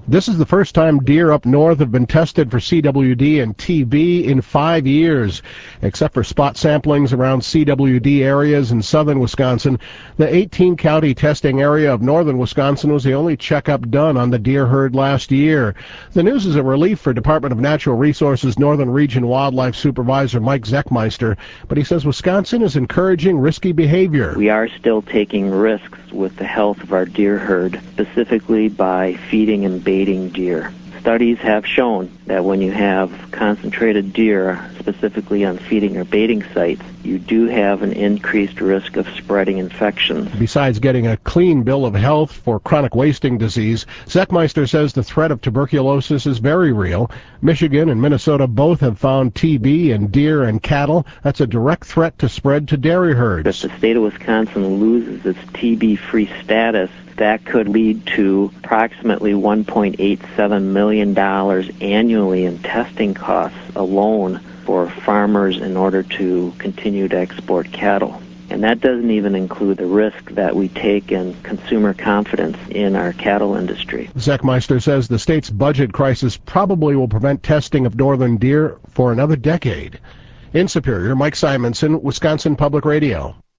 This is the first time deer up north have been tested for CWD and TB in 5 years. Except for spot samplings around CWD areas in southern Wisconsin, the 18-county testing area of northern Wisconsin was the only checkup done on the deer herd last year. The news is a relief for Department of Natural Resources Northern Region Wildlife Supervisor Mike Zechmeister, but he says Wisconsin is encouraging risky behavior. We are still taking risks with the health of our deer herd, specifically by feeding and baiting deer. Studies have shown that when you have concentrated deer, specifically on feeding or baiting sites, you do have an increased risk of spreading infections. Besides getting a clean bill of health for chronic wasting disease, Zechmeister says the threat of tuberculosis is very real. Michigan and Minnesota both have found TB in deer and cattle. That's a direct threat to spread to dairy herds. If the state of Wisconsin loses its TB-free status, that could lead to approximately $1.87 million annually in testing costs alone for farmers in order to continue to export cattle. And that doesn't even include the risk that we take in consumer confidence in our cattle industry. Zechmeister says the state's budget crisis probably will prevent testing of northern deer for another decade. In Superior, Mike Simonson, Wisconsin Public Radio.